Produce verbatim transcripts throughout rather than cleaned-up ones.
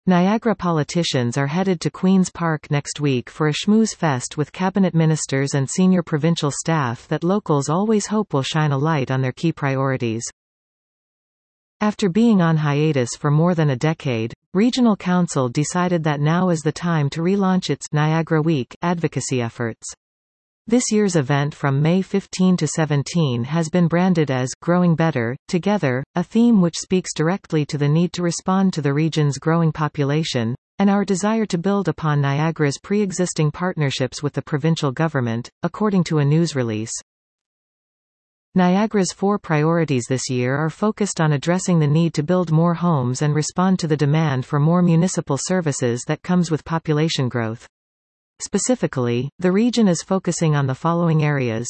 Niagara politicians are headed to Queen's Park next week for a schmooze fest with cabinet ministers and senior provincial staff that locals always hope will shine a light on their key priorities. After being on hiatus for more than a decade, Regional Council decided that now is the time to relaunch its Niagara Week advocacy efforts. This year's event from May fifteenth to seventeenth has been branded as Growing Better, Together, a theme which speaks directly to the need to respond to the region's growing population, and our desire to build upon Niagara's pre-existing partnerships with the provincial government, according to a news release. Niagara's four priorities this year are focused on addressing the need to build more homes and respond to the demand for more municipal services that comes with population growth. Specifically, the region is focusing on the following areas: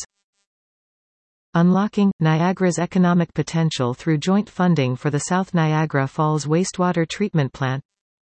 unlocking Niagara's economic potential through joint funding for the South Niagara Falls Wastewater Treatment Plant,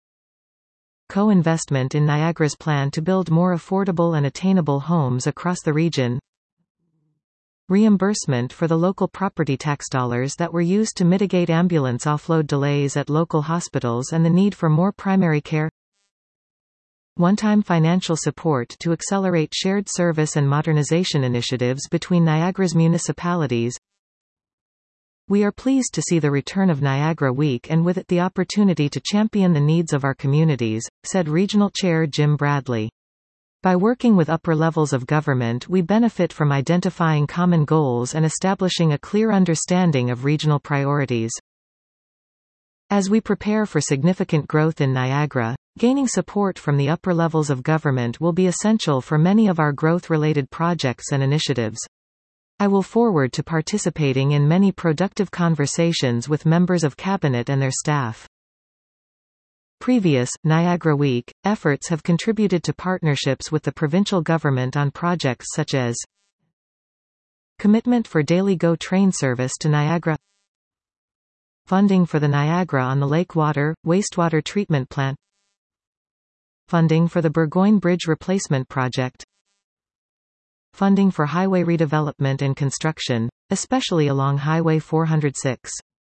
co-investment in Niagara's plan to build more affordable and attainable homes across the region, reimbursement for the local property tax dollars that were used to mitigate ambulance offload delays at local hospitals and the need for more primary care, one-time financial support to accelerate shared service and modernization initiatives between Niagara's municipalities. We are pleased to see the return of Niagara Week and with it the opportunity to champion the needs of our communities, said Regional Chair Jim Bradley. By working with upper levels of government, we benefit from identifying common goals and establishing a clear understanding of regional priorities. As we prepare for significant growth in Niagara, gaining support from the upper levels of government will be essential for many of our growth-related projects and initiatives. I will forward to participating in many productive conversations with members of Cabinet and their staff. Previous Niagara Week efforts have contributed to partnerships with the provincial government on projects such as commitment for daily GO train service to Niagara, funding for the Niagara on the Lake Water, Wastewater Treatment Plant, funding for the Burgoyne Bridge Replacement Project, funding for highway redevelopment and construction, especially along Highway four oh six.